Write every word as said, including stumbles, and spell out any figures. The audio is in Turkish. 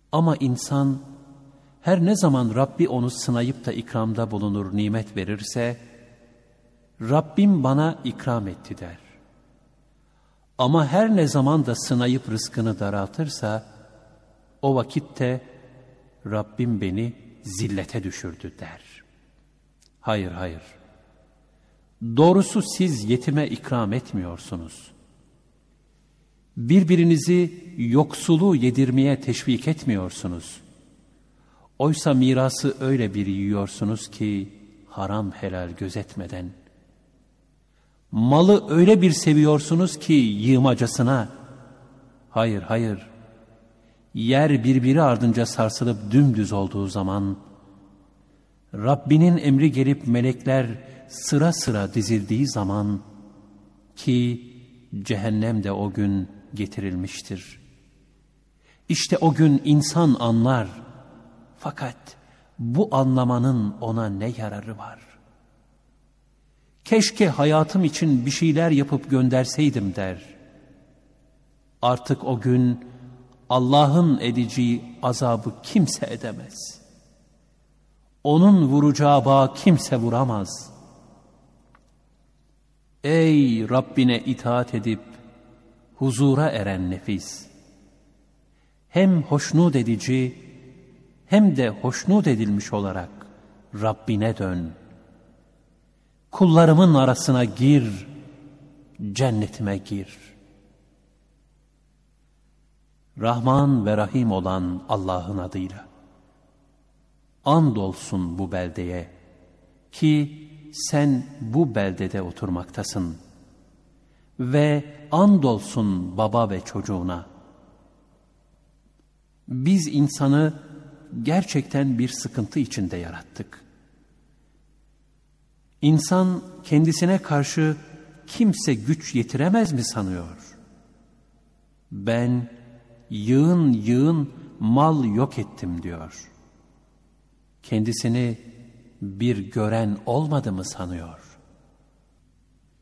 Ama insan her ne zaman Rabbi onu sınayıp da ikramda bulunur, nimet verirse, Rabbim bana ikram etti der. Ama her ne zaman da sınayıp rızkını daraltırsa, o vakitte Rabbim beni zillete düşürdü der. Hayır, hayır. Doğrusu siz yetime ikram etmiyorsunuz. Birbirinizi yoksulu yedirmeye teşvik etmiyorsunuz. Oysa mirası öyle bir yiyorsunuz ki haram helal gözetmeden. Malı öyle bir seviyorsunuz ki yığmacasına. Hayır, hayır. Yer birbiri ardınca sarsılıp dümdüz olduğu zaman, Rabbinin emri gelip melekler sıra sıra dizildiği zaman, ki cehennem de o gün getirilmiştir. İşte o gün insan anlar. Fakat bu anlamanın ona ne yararı var? Keşke hayatım için bir şeyler yapıp gönderseydim der. Artık o gün Allah'ın edeceği azabı kimse edemez. Onun vuracağı bağı kimse vuramaz. Ey Rabbine itaat edip huzura eren nefis! Hem hoşnut edici hem de hoşnut edilmiş olarak Rabbine dön. Kullarımın arasına gir, cennetime gir. Rahman ve Rahim olan Allah'ın adıyla. Andolsun bu beldeye ki sen bu beldede oturmaktasın. Ve andolsun baba ve çocuğuna. Biz insanı gerçekten bir sıkıntı içinde yarattık. İnsan kendisine karşı kimse güç yetiremez mi sanıyor? Ben yığın yığın mal yok ettim diyor. Kendisini bir gören olmadı mı sanıyor?